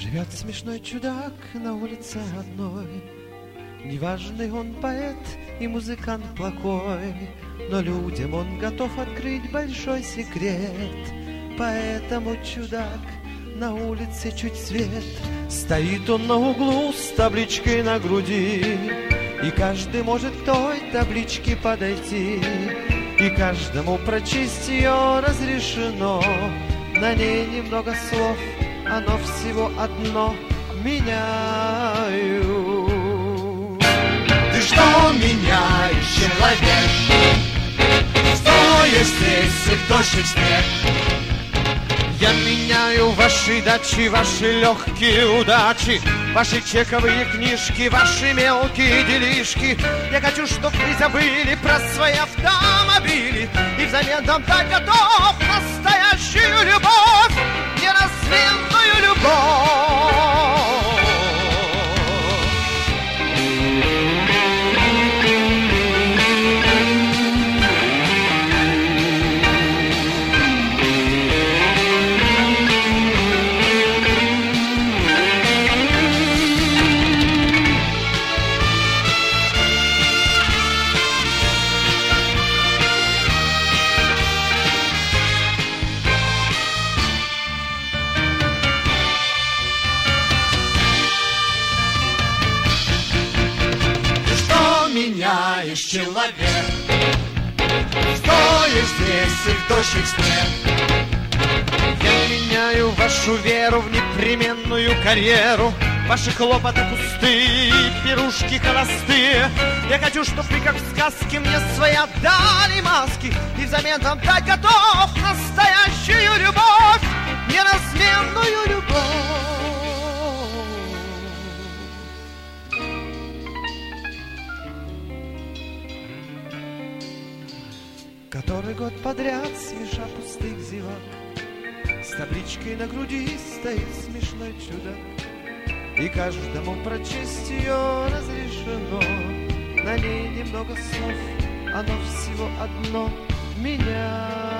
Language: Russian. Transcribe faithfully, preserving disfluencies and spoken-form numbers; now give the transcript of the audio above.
Живет смешной чудак на улице одной. Неважный он поэт и музыкант плохой, но людям он готов открыть большой секрет. Поэтому чудак на улице чуть свет. Стоит он на углу с табличкой на груди, и каждый может к той табличке подойти, и каждому прочесть ее разрешено. На ней немного слов, оно всего одно: меняю. Ты что меняешь, человек? Стоя здесь и в дождь и в снег. Я меняю ваши дачи, ваши легкие удачи, ваши чековые книжки, ваши мелкие делишки. Я хочу, чтоб вы забыли про свои автомобили, и взамен дам так готов настоящую любовь, неразменную любовь. Меняешь, человек, стоя здесь и в дождь и в снег. Я меняю вашу веру в непременную карьеру, ваши хлопоты пустые, пирушки холостые. Я хочу, чтоб вы, как в сказке, мне свои отдали маски, и взамен там так готов настоящую любовь, неразменную любовь. Который год подряд, смеша пустых зевак, с табличкой на груди стоит смешной чудак, и каждому прочесть ее разрешено. На ней немного слов, оно всего одно: меня.